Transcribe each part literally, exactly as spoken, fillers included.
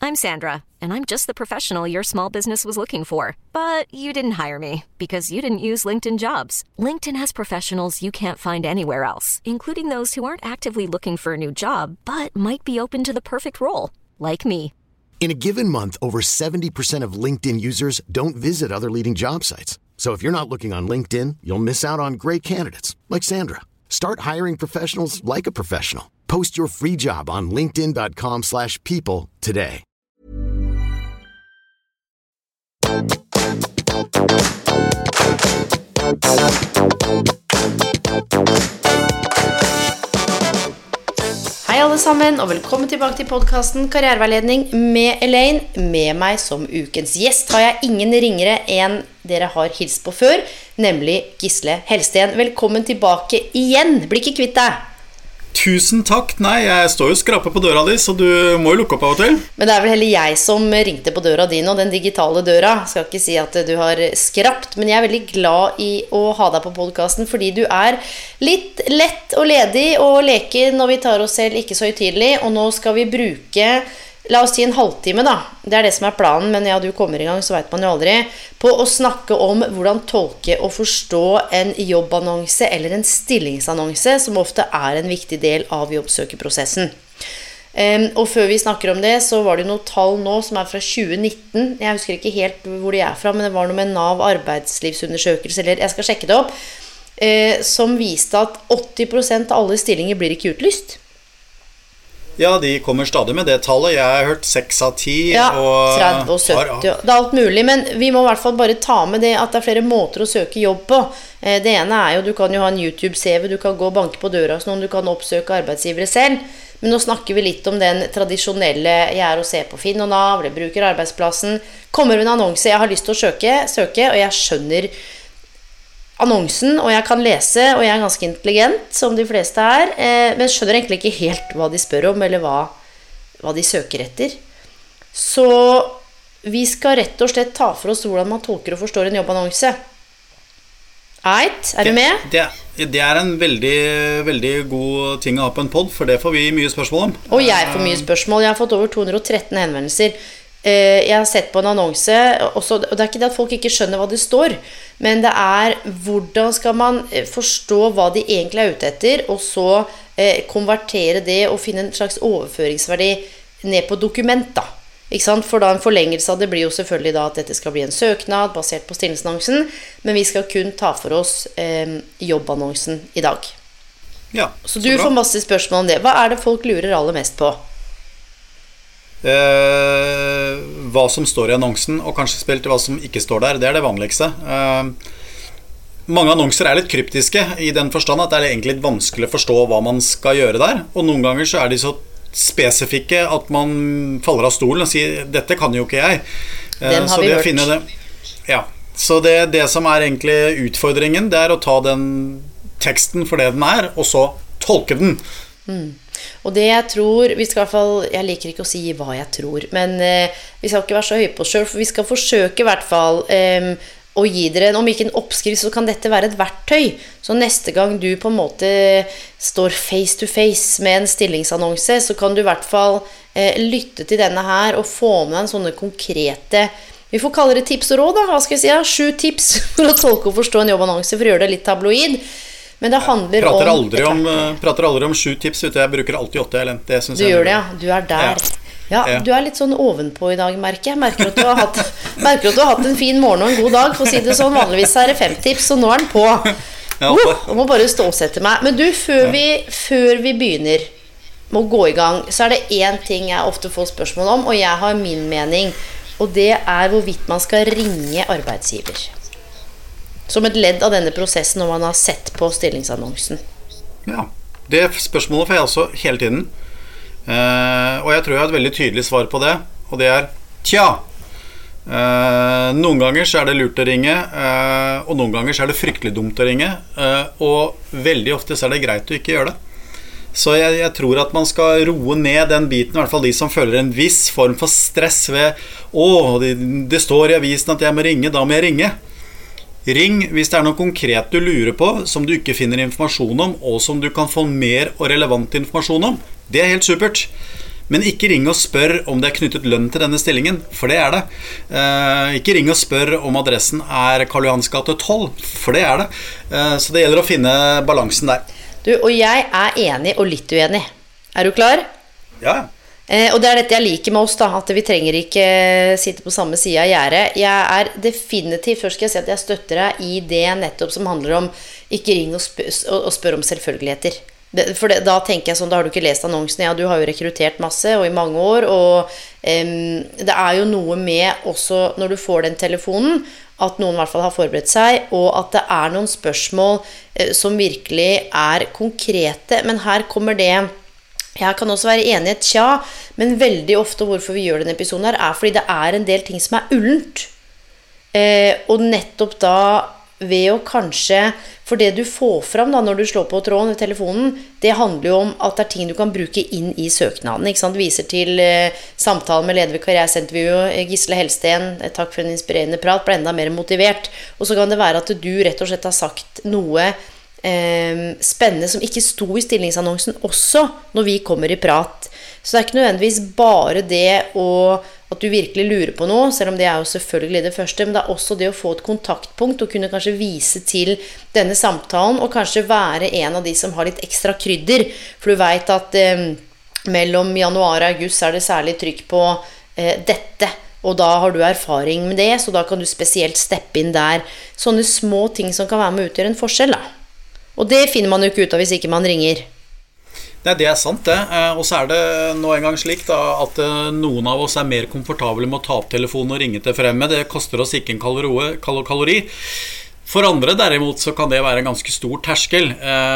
I'm Sandra, and I'm just the professional your small business was looking for. But you didn't hire me because you didn't use LinkedIn Jobs. LinkedIn has professionals you can't find anywhere else, including those who aren't actively looking for a new job, but might be open to the perfect role, like me. In a given month, over seventy percent of LinkedIn users don't visit other leading job sites. So if you're not looking on LinkedIn, you'll miss out on great candidates like Sandra. Start hiring professionals like a professional. Post your free job on linkedin.com slash people today. Hei alle sammen, og velkommen tilbake til podcasten Karriereveiledning med Elaine. Med meg som ukens gjest har jeg ingen ringere enn dere har hilst på før, nemlig Gisle Helsten. Velkommen tilbake igjen. Blir ikke kvitt deg. Tusen takk. Nei, jeg står jo og skraper på døra di, så du må jo lukke opp av og til. Men det er vel heller jeg som ringte på døra din, og den digitale døra. Jeg skal ikke si at du har skrapt, men jeg er veldig glad i å ha deg på podcasten, fordi du er litt lett og ledig og leker når vi tar oss selv ikke så høytidelig, og nå skal vi bruke, la oss si en halvtime da, det er det som er planen, men ja, du kommer i gang, så vet man jo aldri, på å snakke om hvordan tolke og forstå en jobbannonse eller en stillingsannonse, som ofte er en viktig del av jobbsøkeprosessen. Um, og før vi snakker om det, så var det noen tall nå som er fra tjue nitten, jeg husker ikke helt hvor de er fra, men det var noe med NAV arbeidslivsundersøkelse, eller jeg skal sjekke det opp, uh, som viste at åtti prosent av alle stillinger blir ikke utlyst. Ja, de kommer stadig med det tallet. Jeg har hørt seks av ti. Ja, og tretti og sytti. Det er alt mulig, men vi må i hvert fall bare ta med det at det er flere måter å søke jobb på. Det ene er jo, du kan jo ha en YouTube-C V, du kan gå og banke på døra hos noen, du kan oppsøke arbeidsgivere selv. Men nå snakker vi litt om den tradisjonelle, jeg er å se på Finn og Nav, eller bruker arbeidsplassen. Kommer med en annonse, jeg har lyst til å søke, søke, og jeg skjønner annonsen, og jeg kan lese, og jeg er ganske intelligent, som de fleste er, eh, men skjønner egentlig ikke helt hva de spør om, eller hva, hva de søker etter. Så vi skal rett og slett ta for oss hvordan man tolker og forstår en jobbannonse. Eit, er du med? Det, det, det er en veldig, veldig god ting å ha på en podd, for det får vi mye spørsmål om. Og jeg får mye spørsmål. Jeg har fått over to hundre og tretten henvendelser. Jeg har sett på en annonse, også, og det er ikke det at folk ikke skjønner hva det står, men det er hvordan skal man forstå hva de egentlig er ute etter, og så eh, konvertere det og finne en slags overføringsverdi ned på dokument da. Ikke sant? For da en forlengelse av det blir jo selvfølgelig da at dette skal bli en søknad basert på stillingsannonsen, men vi skal kun ta for oss eh, jobbannonsen i dag. Ja, så du så får masse spørsmål om det. Hva er det folk lurer aller mest på? Eh, hva som står i annonsen, og kanskje spilt hva som ikke står der, det er det vanligste. Eh, mange annonser er litt kryptiske i den forstand at det er egentlig litt vanskelig å forstå hva man skal gjøre der, og noen ganger så er de så spesifikke at man faller av stolen og sier, dette kan jo ikke jeg. Eh, den har vi hørt. Det, ja, så det, det som er egentlig utfordringen, det er å ta den teksten for det den er, og så tolke den. Mm. Og det jeg tror, vi skal i hvert fall, jeg liker ikke å si hva jeg tror, men eh, vi skal ikke være så høye på oss selv, for vi skal forsøke i hvert fall eh, å gi dere, om ikke en oppskrift, så kan dette være et verktøy. Så neste gang du på en måte står face to face med en stillingsannonse, så kan du i hvert fall eh, lytte til denne her og få med en sånne konkrete, vi får kalle det tips og råd da, hva skal jeg si, ja, sju tips for å tolke og forstå en jobbannonse, for å gjøre det litt tabloid. Men det handler prater om, aldri om prater aldri om sju tips ute. Jeg bruker alltid åtte, Ellen. Det synes du jeg gjør det, ja. Du er der. Ja. Ja, du er litt sånn ovenpå i dag, merker jeg. Merker at du har hatt, merker at du har hatt en fin morgen og en god dag, for å si det sånn. Vanligvis er det fem tips, og nå er den på. Uh, jeg må bare ståsette meg. Men du, før vi, før vi begynner med å gå i gang, så er det en ting jeg ofte får spørsmål om, og jeg har min mening, og det er hvorvidt man skal ringe arbeidsgiver. Som et ledd av denne prosessen når man har sett på stillingsannonsen. Ja, det spørsmålet får jeg også hele tiden. Eh, og jeg tror jeg har et veldig tydelig svar på det, og det er tja. Eh, noen ganger så er det lurt å ringe, eh, og noen ganger så er det fryktelig dumt å ringe, eh, og veldig ofte så er det greit å ikke gjøre det. Så jeg, jeg tror at man skal roe ned den biten, i hvert fall de som føler en viss form for stress ved åh, det, det står i avisen at jeg må ringe, da må jeg ringe. Ring hvis det er noe konkret du lurer på, som du ikke finner informasjon om, og som du kan få mer og relevant informasjon om. Det er helt supert. Men ikke ring og spør om det er knyttet lønn til denne stillingen, for det er det. Eh, ikke ring og spør om adressen er Karl Johans gate tolv, for det er det. Eh, så det gjelder å finne balansen der. Du, og jeg er enig og litt uenig. Er du klar? Ja. Eh, og det er dette jeg liker med oss da, at vi trenger ikke sitte på samme side av gjerdet. Jeg er definitivt, først skal jeg si at jeg støtter deg i det nettopp som handler om ikke ring og spør, og spør om selvfølgeligheter. Det, for det, da tenker jeg sånn, da har du ikke lest annonsen, ja, du har jo rekruttert masse og i mange år, og um, det er jo noe med også når du får den telefonen, at noen i hvert fall har forberedt seg, og at det er noen spørsmål uh, som virkelig er konkrete, men her kommer det. Jeg kan også være enig i et tja, men veldig ofte hvorfor vi gjør denne episoden her, er fordi det er en del ting som er ullent. Eh, og nettopp da ved å kanskje, for det du får fram da når du slår på tråden ved telefonen, det handler jo om at det er ting du kan bruke inn i søknaden, ikke sant? Viser til eh, samtalen med leder ved karriereintervju, Gisle Helsten, takk for en inspirerende prat, ble enda mer motivert. Og så kan det være at du rett og slett har sagt noe Eh, spennende som ikke sto i stillingsannonsen også når vi kommer i prat. Så det er ikke nødvendigvis bare det å, at du virkelig lurer på noe, selv om det er jo selvfølgelig det første, men det er også det å få et kontaktpunkt og kunne kanskje vise til denne samtalen, og kanskje være en av de som har litt ekstra krydder, for du vet at eh, mellom januar og august er det særlig trykk på eh, dette, og da har du erfaring med det, så da kan du spesielt steppe inn der. Sånne små ting som kan være med å utgjøre en forskjell da. Og det finner man jo ikke ut av hvis ikke man ringer. Nei, det er sant det. Og så er det nå en gang slik da, at noen av oss er mer komfortable med å ta opp telefonen og ringe til fremme. Det koster oss ikke en kalori, kalori. For andre derimot så kan det være en ganske stor terskel.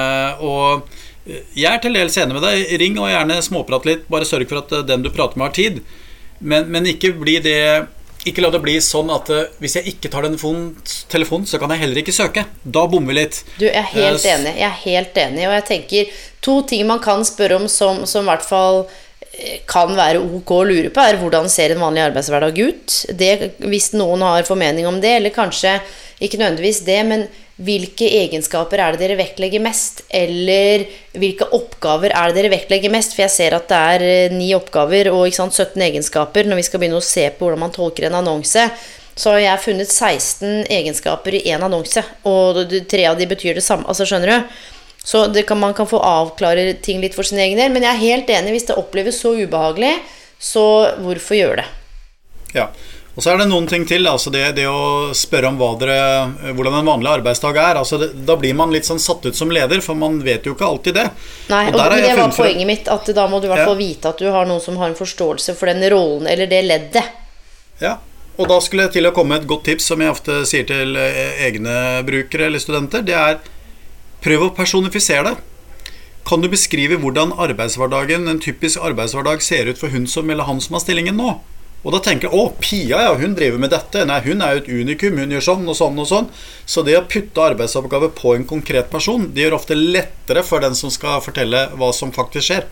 Og jeg er til dels enig med deg. Ring og gjerne småprat litt. Bare sørg for at den du prater med har tid. Men, men ikke bli det... Ikke la det bli sånn at uh, hvis jeg ikke tar den telefonen, så kan jeg heller ikke søke. Da bommer vi litt. Du, jeg er helt uh, enig. Jeg er helt enig, og jeg tenker to ting man kan spørre om som, som i hvert fall kan være ok å lure på, er hvordan ser en vanlig arbeidshverdag ut? Det, hvis noen har formening om det, eller kanskje ikke nødvendigvis det, men hvilke egenskaper er det dere vektlegger mest? Eller hvilke oppgaver er det dere vektlegger mest? For jeg ser at det er ni oppgaver og ikke sant, sytten egenskaper. Når vi skal begynne å se på hvordan man tolker en annonse, så har jeg funnet seksten egenskaper i en annonse, og tre av de betyr det samme, altså skjønner du? Så det kan, man kan få avklare ting litt for sin egen del, men jeg er helt enig, hvis det oppleves så ubehagelig, så hvorfor gjøre det? Ja. Og så er det noen ting til, altså det, det å spørre om hva dere, hvordan en vanlig arbeidsdag er, altså det, da blir man litt sånn satt ut som leder, for man vet jo ikke alltid det. Nei, og, og det var poenget mitt, at da må du i hvert fall vite at du har noen som har en forståelse for den rollen, eller det leddet. Ja, og da skulle jeg til å komme et godt tips, som jeg ofte sier til egne brukere eller studenter, det er, prøv å personifisere det. Kan du beskrive hvordan arbeidshverdagen, en typisk arbeidshverdag ser ut for hun som eller han som har stillingen nå? Og da tenker jeg, å, Pia, ja, hun driver med dette. Nei, hun er jo et unikum, hun gjør sånn og sånn og sånn. Så det å putte arbeidsoppgave på en konkret person, det gjør ofte lettere for den som skal fortelle hva som faktisk skjer.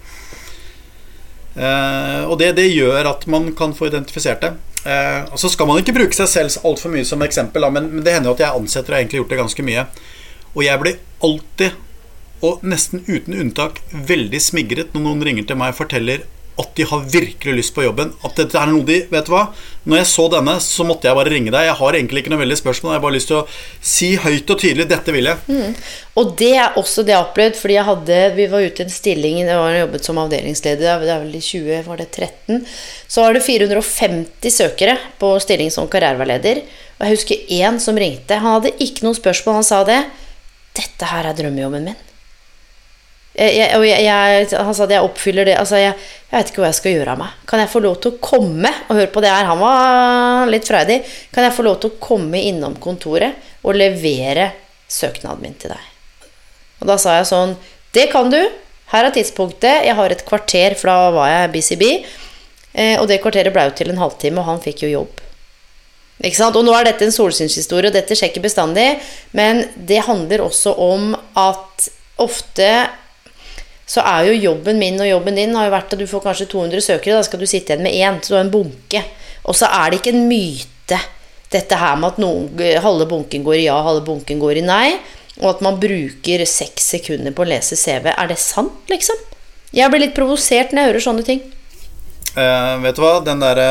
Eh, og det, det gjør at man kan få identifisert det. Eh, og så skal man ikke bruke seg selv alt for mye som eksempel, da, men, men det hender at jeg ansetter og egentlig gjort det ganske mye. Og jeg blir alltid, og nesten uten unntak, veldig smigret når noen ringer til meg og forteller at de har virkelig lyst på jobben, at dette er noe de, vet du hva, når jeg så denne, så måtte jeg bare ringe deg, jeg har egentlig ikke noe veldig spørsmål, jeg har bare lyst til å si høyt og tydelig, dette vil jeg. Mm. Og det er også det jeg opplevd, fordi jeg hadde, vi var ute i en stilling, jeg var jobbet som avdelingsleder, det er vel i tjue, var det tretten, så var det fire hundre og femti søkere på stilling som karriereveiledder, og jeg husker en som ringte, han hadde ikke noen spørsmål, han sa det, dette her er drømmejobben min. Jeg, jeg, og jeg, jeg, han sa at jeg oppfyller det, altså jeg, jeg vet ikke hva jeg skal gjøre av meg. Kan jeg få lov til å komme og høre på det her? Han var litt freidig. Kan jeg få lov til å komme innom kontoret og levere søknaden min til deg? Og da sa jeg sånn, det kan du. Her er tidspunktet. Jeg har et kvarter, for da var jeg B C B. Eh, og det kvarteret ble jo til en halvtime, og han fikk jo jobb. Ikke sant? Og nå er dette en solsynshistorie, og dette skjer ikke bestandig, men det handler også om at ofte så er jo jobben min og jobben din har jo vært at du får kanskje to hundre søkere, da skal du sitte igjen med en, så du har en bunke. Og så er det ikke en myte, dette her med at noen, halve bunken går i ja, halve bunken går i nei, og at man bruker seks sekunder på å lese C V. Er det sant, liksom? Jeg blir litt provosert når jeg hører sånne ting. uh, vet du hva, den der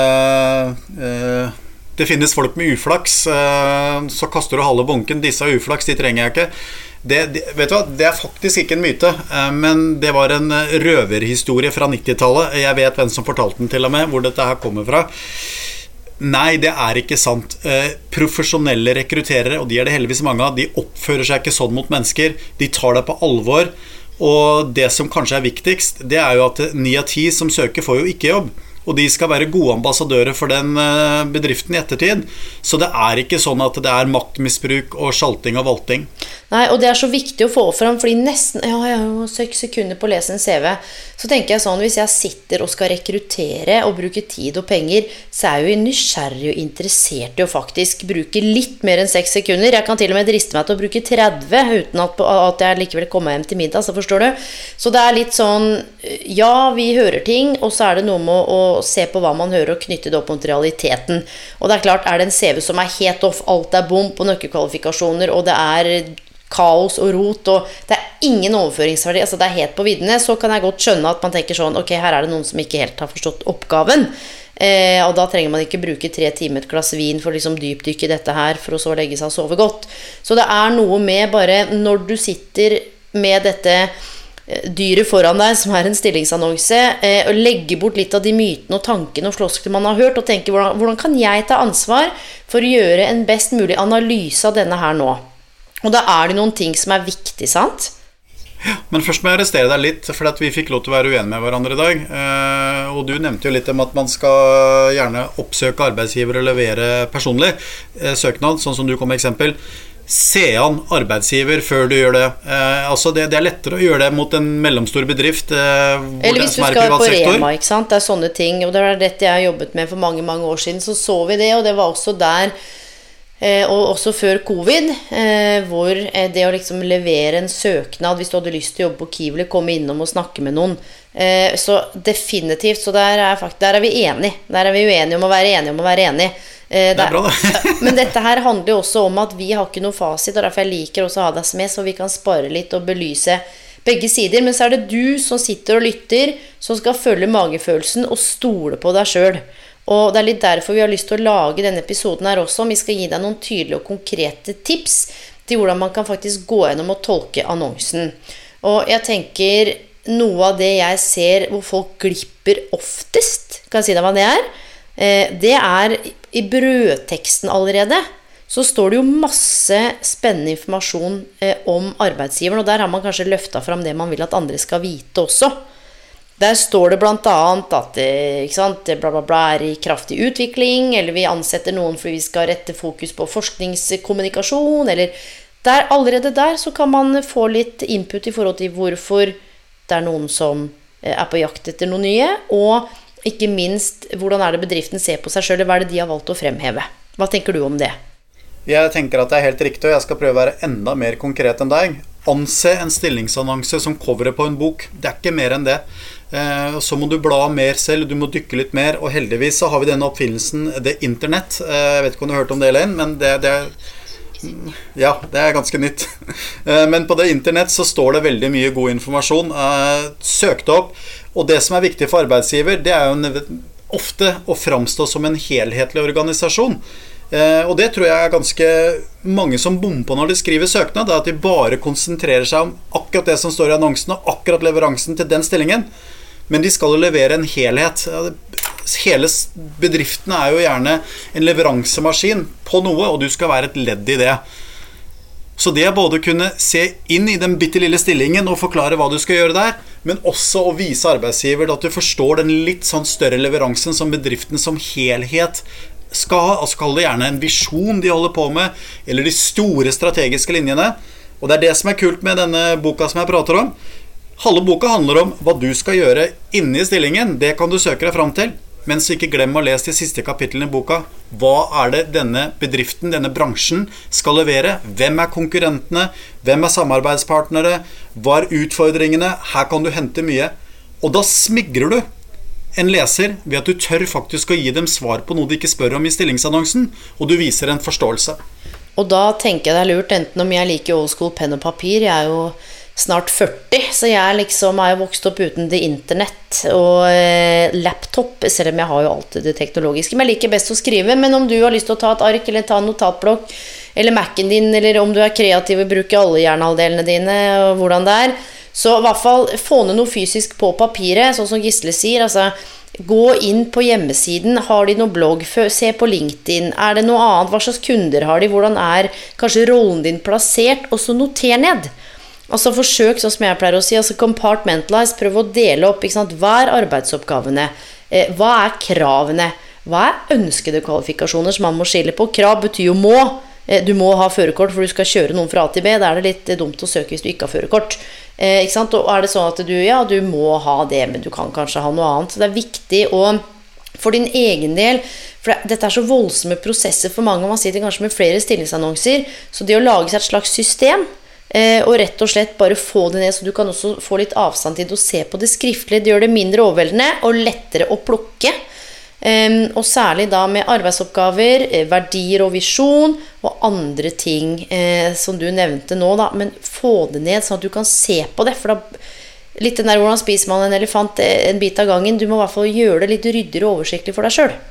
uh, det finnes folk med uflaks, uh, så kaster du halve bunken, disse har uflaks, de trenger jeg ikke. Det, det, vet du hva, det er faktisk ikke en myte, uh, men det var en røverhistorie fra nittitallet. Jeg vet hvem som fortalte den til og med, hvor dette her kommer fra. Nei, det er ikke sant. Eh, profesjonelle rekrutterere, og de er det heldigvis mange av, de oppfører seg ikke sånn mot mennesker. De tar det på alvor. Og det som kanskje er viktigst, det er jo at ni av ti som søker får jo ikke jobb. Og de skal være gode ambassadører for den bedriften i ettertid. Så det er ikke sånn at det er maktmisbruk og sjalting og valting. Nei, og det er så viktig å få fram, fordi nesten, ja, jeg har jo seks sekunder på å lese en C V, så tenker jeg sånn, hvis jeg sitter og skal rekruttere og bruke tid og penger, så er jeg jo nysgjerrig og interessert i å faktisk bruke litt mer enn seks sekunder. Jeg kan til og med driste meg til å bruke tretti, uten at, at jeg likevel kommer hjem til middag, så forstår du. Så det er litt sånn, ja, vi hører ting, og så er det noe med å se på hva man hører og knytte det opp mot realiteten. Og det er klart, er det en C V som er helt off, alt er bom på nøkkelkvalifikasjoner, og det er kaos og rot, og det er ingen overføringsverdi, altså det er helt på viddene, så kan jeg godt skjønne at man tenker sånn, ok, her er det noen som ikke helt har forstått oppgaven, eh, og da trenger man ikke bruke tre timer et glass vin for liksom dypdykke i dette her, for å så legge seg og sove godt. Så det er noe med bare, når du sitter med dette dyret foran deg, som er en stillingsannonse, eh, og legge bort litt av de mytene og tankene og flosklene man har hørt, og tenke, hvordan, hvordan kan jeg ta ansvar for å gjøre en best mulig analyse av denne her nå? Og da er det noen ting som er viktig, sant? Ja, men først må jeg arrestere deg litt, for at vi fikk lov til å være uenige med hverandre i dag. Eh, og du nevnte jo litt om at man skal gjerne oppsøke arbeidsgiver og levere personlig eh, søknad, sånn som du kom med eksempel. Se an arbeidsgiver før du gjør det. Eh, altså det, det er lettere å gjøre det mot en mellomstor bedrift eh, hvor eller hvis det, du skal på Rema, ikke sant? Det er sånne ting, og det var dette jeg har jobbet med for mange, mange år siden, så så vi det, og det var også der, eh, og også før covid, eh, hvor eh, det å liksom levere en søknad, hvis du hadde lyst til å jobbe på Kiwi, komme innom og snakke med noen, eh, så definitivt, så der er, faktisk, der er vi enige, der er vi uenige om å være enige om å være enige. Eh, det er bra det. Men dette her handler jo også om at vi har ikke noe fasit, og derfor jeg liker også å ha deg med, så vi kan spare litt og belyse begge sider. Men så er det du som sitter og lytter, som skal følge magefølelsen og stole på deg selv. Og det er litt derfor vi har lyst til å lage denne episoden her også. Vi skal gi deg noen tydelige og konkrete tips til hvordan man kan faktisk gå gjennom og tolke annonsen. Og jeg tenker, noe av det jeg ser hvor folk glipper oftest, kan jeg si deg hva det er? Det er i brødteksten allerede, så står det jo masse spennende informasjon om arbeidsgiveren, og der har man kanskje løftet fram det man vil at andre skal vite også. Der står det blant annet at ikke sant, bla bla bla er i kraftig utvikling, eller vi ansetter noen fordi vi skal rette fokus på forskningskommunikasjon, eller der, allerede der så kan man få litt input i forhold til hvorfor det er noen som er på jakt etter noe nye, og ikke minst, hvordan er det bedriften ser på seg selv, hva er det de har valgt å fremheve? Hva tenker du om det? Jeg tenker at det er helt riktig, og jeg skal prøve å være enda mer konkret enn deg. Anse en stillingsannonse som coveret på en bok. Det er ikke mer enn det. Eh, så må du bla mer selv, du må dykke litt mer, og heldigvis så har vi denne oppfinnelsen, det internett. Eh, jeg vet ikke om du har hørt om det, Elaine, men det, det er... Ja, det er ganske nytt. Men på det internett så står det veldig mye god informasjon. Søk det opp. Og det som er viktig for arbeidsgiver, det er jo ofte å framstå som en helhetlig organisasjon. Og det tror jeg er ganske mange som bommer på når de skriver søknad, at de bare konsentrerer seg om akkurat det som står i annonsen, og akkurat leveransen til den stillingen. Men de skal jo levere en helhet. Hele bedriften er jo gjerne en leveransemaskin på noe, og du skal være et ledd i det. Så det er både å kunne se inn i den bittelille stillingen og forklare hva du skal gjøre der, men også å vise arbeidsgiver at du forstår den litt sånn større leveransen som bedriften som helhet skal ha. Altså kall det gjerne en visjon de holder på med, eller de store strategiske linjene. Og det er det som er kult med denne boka som jeg prater om. Halve boka handler om hva du skal gjøre inne i stillingen. Det kan du søke deg fram til. Men så ikke glem å lese de siste kapitlene i boka. Hva er det denne bedriften, denne bransjen skal levere? Hvem er konkurrentene? Hvem er samarbeidspartnere? Hva er utfordringene? Her kan du hente mye. Og da smigrer du en leser ved at du tør faktisk å gi dem svar på noe de ikke spør om i stillingsannonsen, og du viser en forståelse. Og da tenker jeg det er lurt, enten om jeg liker old school penn og papir, jeg er jo snart førti, så jeg liksom er jo vokst opp uten det internett og eh, laptop, selv om jeg har jo alltid det teknologiske, men jeg liker best å skrive. Men om du har lyst til å ta et ark, eller ta en notatblokk, eller Mac'en din, eller om du er kreativ og bruker alle hjernehalvdelene dine, og hvordan det er, så i hvert fall få ned noe fysisk på papiret, sånn som Gisle sier, altså gå inn på hjemmesiden, har de noe blogg, se på LinkedIn, er det noe annet, hva slags kunder har de, hvordan er kanskje rollen din plassert, og så noter ned. Altså forsøk, sånn som jeg pleier å si, altså compartmentalize, prøv å dele opp, ikke sant? Hva er arbeidsoppgavene? Eh, hva er kravene? Hva er ønskede kvalifikasjoner som man må skille på? Krav betyr jo må. Eh, du må ha førerkort for du skal kjøre noen fra A til B. Da er det litt dumt å søke hvis du ikke har førerkort. Eh, ikke sant? Og er det sånn at du, ja, du må ha det, men du kan kanskje ha noe annet. Så det er viktig å, for din egen del, for dette er så voldsomme prosesser for mange, og man sitter kanskje med flere stillingsannonser, så det å lage seg et slags system, Eh, og rett og slett bare få det ned, så du kan også få litt avstand til å se på det skriftlig. Det gjør det mindre overveldende og lettere å plukke. Eh, og særlig da med arbeidsoppgaver, eh, verdier og visjon og andre ting eh, som du nevnte nå da. Men få det ned sånn at du kan se på det, for da litt den der hvordan spiser man en elefant en bit av gangen. Du må i hvert fall gjøre det litt ryddigere og oversiktlig for deg selv.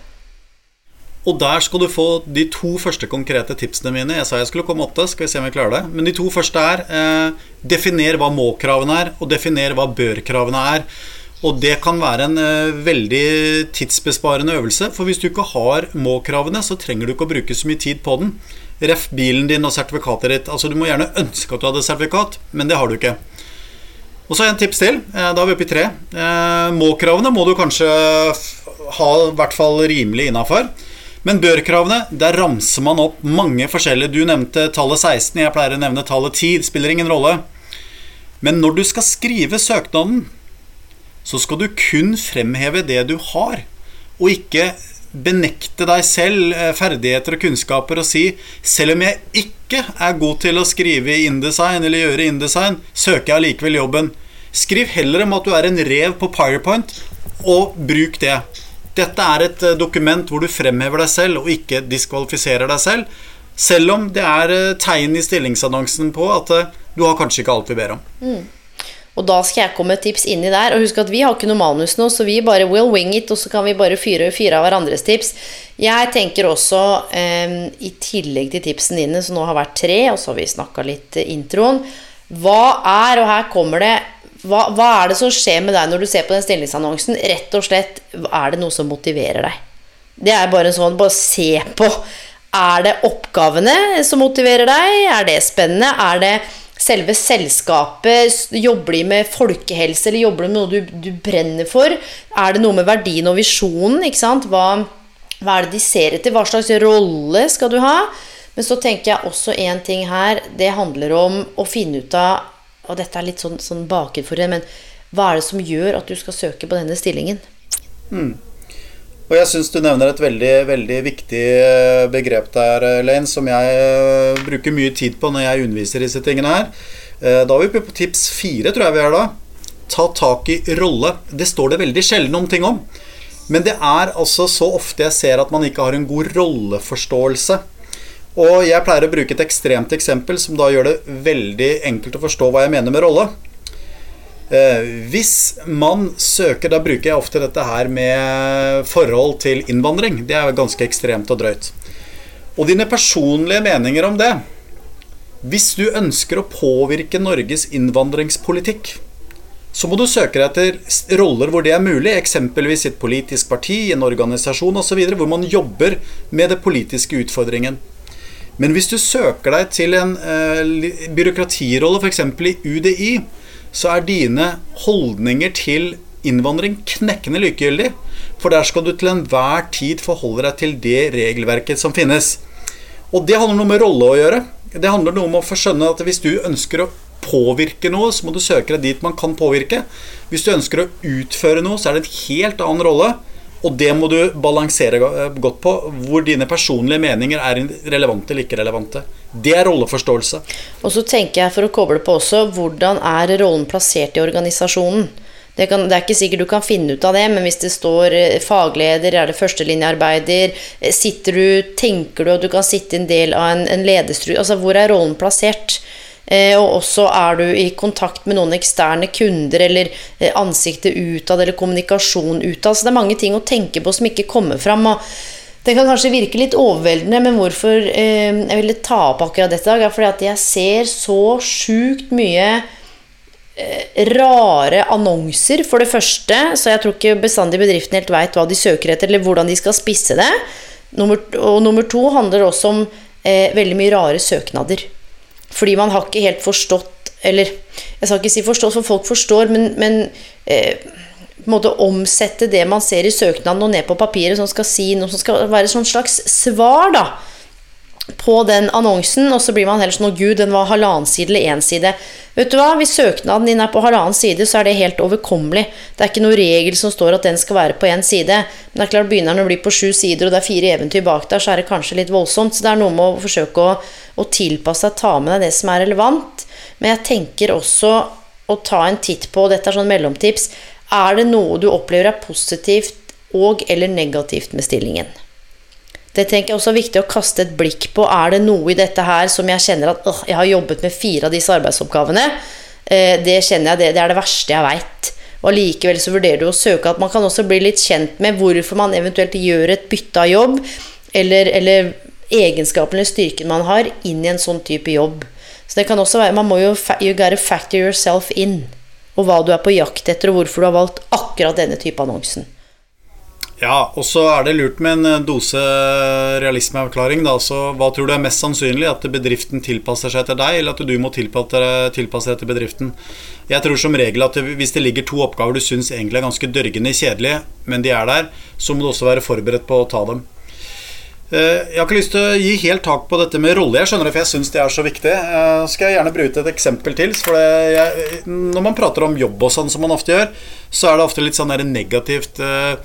Og der skal du få de to første konkrete tipsene mine. Jeg sa jeg skulle komme åtte, skal vi se om jeg klarer det. Men de to første er, eh, definer hva må-kravene er, og definer hva bør-kravene er. Og det kan være en eh, veldig tidsbesparende øvelse, for hvis du ikke har må-kravene, så trenger du ikke å bruke så mye tid på den. Ref bilen din og sertifikatet ditt. Altså du må gjerne ønske at du hadde sertifikat, men det har du ikke. Og så har jeg en tips til, eh, da er vi oppe i tre. Eh, må-kravene må du kanskje ha i hvert fall rimelig innenfor. Men bør-kravene, der ramser man opp mange forskjellige. Du nevnte tallet seksten, jeg pleier å nevne tallet ti, det spiller ingen rolle. Men når du skal skrive søknaden, så skal du kun fremheve det du har, og ikke benekte deg selv ferdigheter og kunnskaper og si, selv om jeg ikke er god til å skrive i InDesign eller gjøre InDesign, søker jeg likevel jobben. Skriv heller om at du er en rev på PowerPoint, og bruk det. Dette er et dokument hvor du fremhever deg selv og ikke diskvalifiserer deg selv, selv om det er tegn i stillingsannonsen på at du har kanskje ikke alt vi ber om. Mm. Og da skal jeg komme et tips inn i der, og husk at vi har ikke noe manus nå, så vi bare will wing it, og så kan vi bare fyre, fyre av hverandres tips. Jeg tenker også, um, i tillegg til tipsene dine, som nå har vært tre, og så har vi snakket litt introen, hva er, og her kommer det, Hva, hva er det som skjer med deg når du ser på den stillingsannonsen? Rett og slett, er det noe som motiverer deg? Det er bare sånn, bare se på. Er det oppgavene som motiverer deg? Er det spennende? Er det selve selskapet? Jobber de med folkehelse, eller jobber de med noe du, du brenner for? Er det noe med verdien og visjonen, ikke sant? Hva, hva er det de ser etter? Hva slags rolle skal du ha? Men så tenker jeg også en ting her, det handler om å finne ut av, og dette er litt sånn, sånn baket for det, men hva er det som gjør at du skal søke på denne stillingen? Mm. Og jeg synes du nevner et veldig, veldig viktig begrep der, Elaine, som jeg bruker mye tid på når jeg underviser disse tingene her. Da er vi på tips fire, tror jeg vi er da. Ta tak i rolle. Det står det veldig sjelden om ting om. Men det er altså så ofte jeg ser at man ikke har en god rolleforståelse. Og jeg pleier å bruke et ekstremt eksempel som da gjør det veldig enkelt å forstå hva jeg mener med rolle. Eh, hvis man søker, da bruker jeg ofte dette her med forhold til innvandring. Det er ganske ekstremt og drøyt. Og dine personlige meninger om det. Hvis du ønsker å påvirke Norges innvandringspolitikk, så må du søke deg etter roller hvor det er mulig, eksempelvis i et politisk parti, en organisasjon og så videre, hvor man jobber med det politiske utfordringen. Men hvis du søker deg til en eh, byråkratirolle, for eksempel i U D I, så er dine holdninger til innvandring knekkende likegyldig, for der skal du til enhver tid forholde deg til det regelverket som finnes. Og det handler noe med rolle å gjøre. Det handler noe om å forskjønne at hvis du ønsker å påvirke noe, så må du søke deg dit man kan påvirke. Hvis du ønsker å utføre noe, så er det en helt annen rolle. Og det må du balansere godt på, hvor dine personlige meninger er relevante eller ikke relevante. Det er rolleforståelse. Og så tenker jeg for å koble på også, hvordan er rollen plassert i organisasjonen? Det, kan, det er ikke sikkert du kan finne ut av det, men hvis det står fagleder, er det førstelinjearbeider, sitter du, tenker du at du kan sitte en del av en, en lederstru, altså hvor er rollen plassert? og også er du i kontakt med noen eksterne kunder, eller ansiktet utad, eller kommunikasjon utad, så det er mange ting å tenke på som ikke kommer frem, og det kan kanskje virke litt overveldende, men hvorfor eh, jeg ville ta opp akkurat dette er fordi at jeg ser så sjukt mye eh, rare annonser for det første, så jeg tror ikke bestandig bedriften helt vet hva de søker etter, eller hvordan de skal spisse det. Nummer, og nummer to handler også om eh, veldig mye rare søknader. Fordi man har ikke helt forstått, eller jeg skal ikke si forstått, for folk forstår, men, men eh, på en måte omsette det man ser i søknaden og ned på papiret som skal si noe som skal være sånn slags svar da på den annonsen, og så blir man heller sånn, gud, den var halvannen side eller en side. Vet du hva, hvis søknaden din er på halvannen side, så er det helt overkommelig. Det er ikke noe regel som står at den skal være på en side, men det er klart, begynner den å bli på sju sider, og det er fire eventyr bak der, så er det kanskje litt voldsomt, så det er noe med å forsøke å, å tilpasse deg, ta med deg det som er relevant, men jeg tenker også å ta en titt på, dette er sånn mellomtips, er det noe du opplever er positivt og eller negativt med stillingen? Det tenker jeg også er viktig å kaste et blikk på. Er det noe i dette her som jeg kjenner at øh, jeg har jobbet med fire av disse arbeidsoppgavene? Eh, det kjenner jeg, det, det er det verste jeg vet. Og likevel så vurderer du å søke at man kan også bli litt kjent med hvorfor man eventuelt gjør et bytte av jobb, eller, eller egenskapen eller styrken man har inn i en sånn type jobb. Så det kan også være, man må jo you gotta factor yourself in, og hva du er på jakt etter, og hvorfor du har valgt akkurat denne type annonsen. Ja, og så er det lurt med en dose realismeavklaring da, så hva tror du er mest sannsynlig, at bedriften tilpasser seg til deg, eller at du må tilpasse, tilpasse deg til bedriften? Jeg tror som regel at hvis det ligger to oppgaver du synes egentlig er ganske dørgende kjedelige, men de er der, så må du også være forberedt på å ta dem. Jeg har ikke lyst til å gi helt tak på dette med rolle, jeg skjønner det, for jeg synes det er så viktig. Så skal jeg gjerne bruke et eksempel til, for det, jeg, når man prater om jobb og sånn som man ofte gjør, så er det ofte litt sånn der negativt,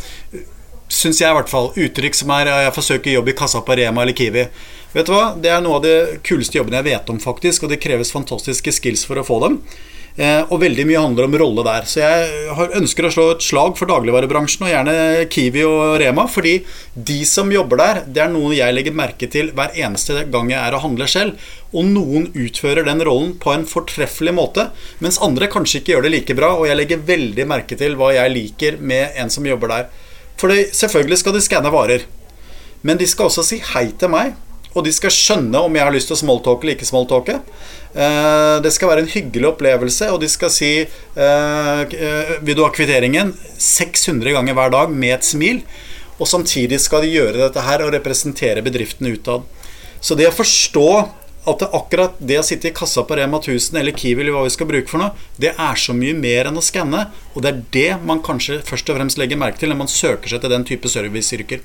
synes jeg i hvert fall, uttrykk som er jeg forsøker jobb i kassa på Rema eller Kiwi. Vet du hva? Det er noe av de kuleste jobbene jeg vet om faktisk, og det kreves fantastiske skills for å få dem. Eh, og veldig mye handler om rolle der. Så jeg har, ønsker å slå et slag for dagligvarebransjen, og gjerne Kiwi og Rema, fordi de som jobber der, det er noe jeg legger merke til hver eneste gang jeg er og handler selv, og noen utfører den rollen på en fortreffelig måte, mens andre kanskje ikke gjør det like bra, og jeg legger veldig merke til hva jeg liker med en som jobber der. For det, selvfølgelig skal de skanne varer, men de skal også si hei til meg, og de skal skjønne om jeg har lyst til å smalltalke eller ikke smalltalke. Eh, det skal være en hyggelig opplevelse, og de skal si eh, vil du ha kvitteringen seks hundre ganger hver dag med et smil, og samtidig skal de gjøre dette her og representere bedriften utad. Så det å forstå at det akkurat det å sitte i kassa på Rema tusen eller Kiwi eller hva vi skal bruke for noe, det er så mye mer enn å skanne, og det er det man kanskje først og fremst legger merke til når man søker seg til den type serviceyrker.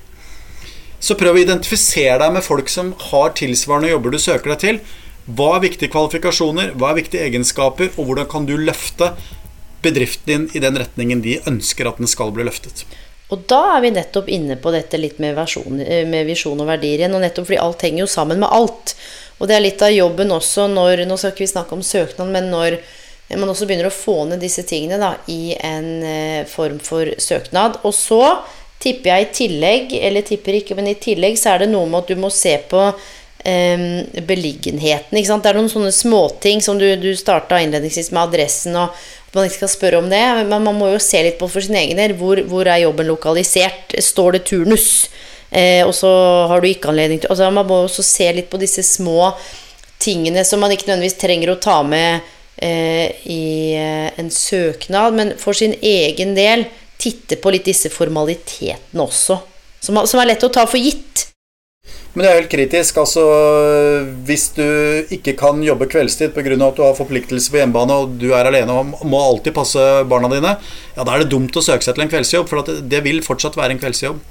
Så prøv å identifisere deg med folk som har tilsvarende jobber du søker deg til. Hva er viktige kvalifikasjoner, hva er viktige egenskaper, og hvordan kan du løfte bedriften din i den retningen de ønsker at den skal bli løftet. Og da er vi nettopp inne på dette litt med, versjon, med visjon og verdier igjen, og nettopp fordi alt henger jo sammen med alt. Og det er litt av jobben også når, nå skal ikke vi snakke om søknad, men når man også begynner å få ned disse tingene da, i en eh, form for søknad. Og så tipper jeg i tillegg, eller tipper ikke, men i tillegg så er det noe med at du må se på eh, beliggenheten, ikke sant? Det er noen sånne småting som du, du startet innledningsvis med adressen, og at man ikke skal spørre om det, men man må jo se litt på for sin egen del, hvor, hvor er jobben lokalisert, står det turnus, eh, og så har du ikke anledning til, altså man må også se litt på disse små tingene som man ikke nødvendigvis trenger å ta med eh, i eh, en søknad, men for sin egen del, titte på litt disse formalitetene også, som, som er lett å ta for gitt. Men det er helt kritisk, altså hvis du ikke kan jobbe kveldstid på grunn av at du har forpliktelse på hjemmebane og du er alene og må alltid passe barna dine, ja da er det dumt å søke seg til en kveldsjobb, for at det, det vil fortsatt være en kveldsjobb.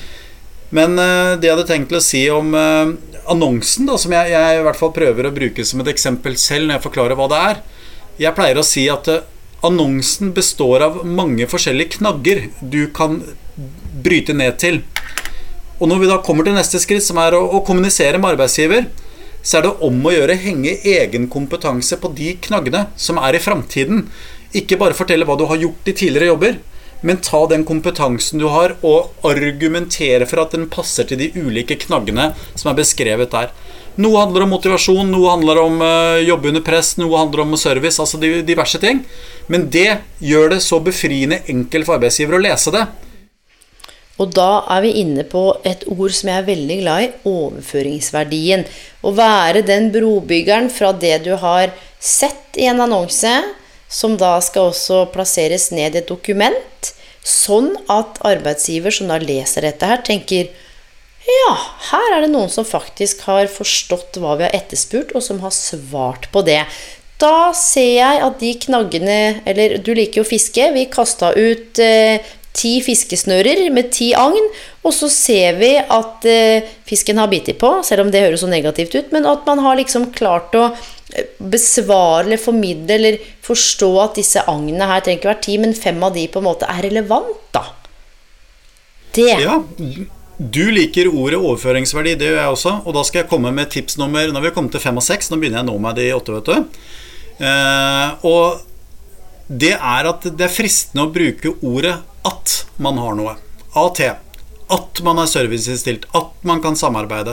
Men uh, det jeg hadde tenkt til å si om uh, annonsen da, som jeg, jeg i hvert fall prøver å bruke som et eksempel selv når jeg forklarer hva det er. Jeg pleier å si at uh, annonsen består av mange forskjellige knagger du kan bryte ned til. Og når vi da kommer til neste skritt, som er å, å kommunisere med arbeidsgiver, så er det om å gjøre henge egen kompetanse på de knaggene som er i fremtiden. Ikke bare fortelle hva du har gjort i tidligere jobber, men ta den kompetansen du har og argumentere for at den passer til de ulike knaggene som er beskrevet der. Noe handler om motivasjon, noe handler om uh, jobb under press, noe handler om service, altså diverse ting. Men det gjør det så befriende enkelt for arbeidsgiver å lese det. Og da er vi inne på et ord som jeg er veldig glad i, overføringsverdien. Å være den brobyggeren fra det du har sett i en annonse, som da skal også plasseres ned i et dokument, sånn at arbeidsgiver som da leser dette her tenker, ja, her er det noen som faktisk har forstått hva vi har etterspurt, og som har svart på det. Da ser jeg at de knaggene, eller du liker jo fiske, vi kastet ut eh, ti fiskesnører med ti agn, og så ser vi at eh, fisken har bitt på, selv om det høres så negativt ut, men at man har liksom klart å besvare eller formidle eller forstå at disse agnene her trenger ikke være ti, men fem av de på en måte er relevant da. Det. Ja, du liker ordet overføringsverdi, det gjør jeg også, og da skal jeg komme med tips nummer, når vi har kommet til fem og seks, nå begynner jeg nå med de åtte, vet du. Eh, og det er at det er fristende å bruke ordet at man har noe. A T. At man er serviceinnstilt. At man kan samarbeide.